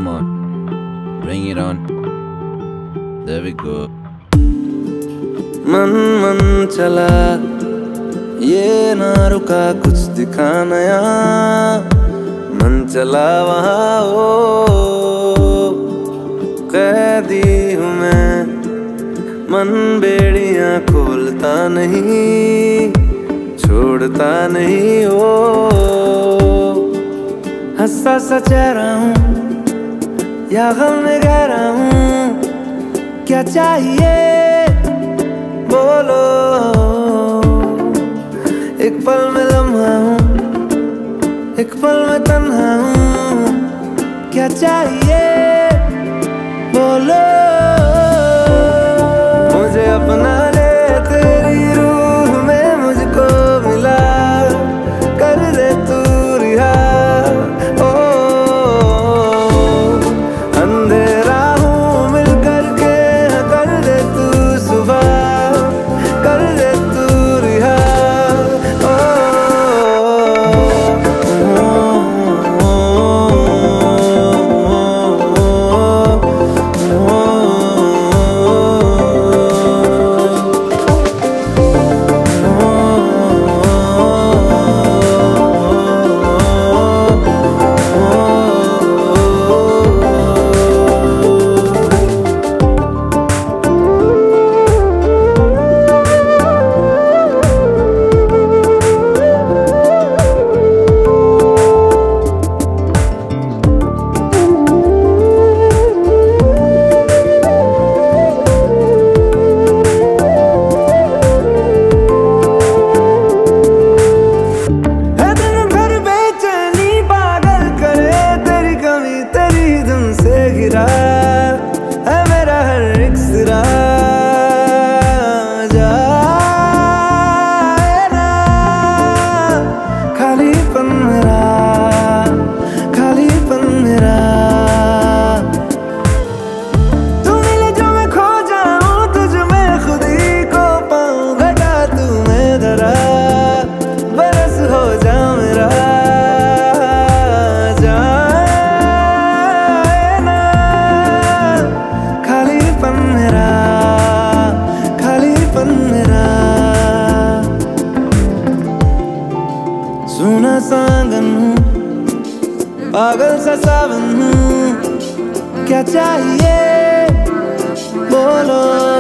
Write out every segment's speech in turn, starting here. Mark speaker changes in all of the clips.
Speaker 1: Come on, bring it on. There we go.
Speaker 2: मन मन चला ये ना रुका कुछ दिखा नया मन चला वहाँ ओ कैदी हूँ मैं मन बेड़ियाँ खोलता नहीं छोड़ता नहीं ओ हंसा सा चेहरा हूँ या गम में गहरा हूँ क्या चाहिए बोलो एक पल में लम्हा हूँ एक पल में तन्हा हूँ क्या चाहिए बोलो मुझे अपना ले तेरी रूह में मुझको मिला कर दे तू रिहा ओ अंधेरा हूँ मिल करके कर दे तू सुबह कर दे तू रिहा है मेरा हर एक सिरा जाए ना खालीपन मेरा तू मिले जो मैं खो जाऊं तुझ में खुद ही को पाऊं घटा तू मैं धरा बरस हो जा मेरा सुना सांगन हूँ पागल सा सावन हूँ क्या चाहिए बोलो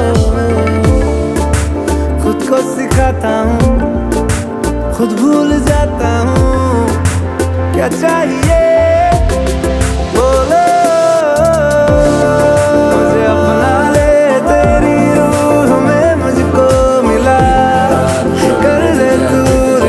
Speaker 2: खुद को सिखाता हूँ खुद भूल जाता हूँ क्या चाहिए बोलो मुझे अपना ले तेरी रूह में मुझको मिला कर दे तू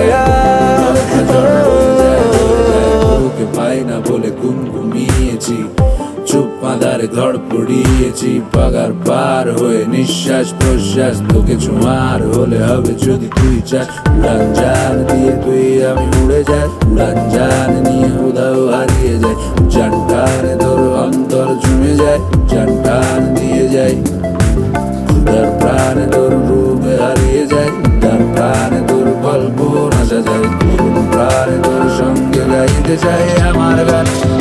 Speaker 3: না বলে ঘুমিয়েছি চুপ পাদারে ধড় পড়িয়েছি পাগার পার হয়ে নিঃশ্বাস প্রশ্বাস তোকে ছোঁয়ার হলে হবে যদি তুই চাস উড়ান জান দিয়ে তুই আমি উড়ে যাই উড়ান জান নিয়ে উধাও হারিয়ে যাই জান টানে তোর অন্তর জমে যায় জান টান দিয়ে যাই খুদার প্রাণে তোর রূপে হারিয়ে যায় তার প্রাণে তোর গল্প না সাজাই প্রাণে তোর সঙ্গে গাইতে চাই আমার গান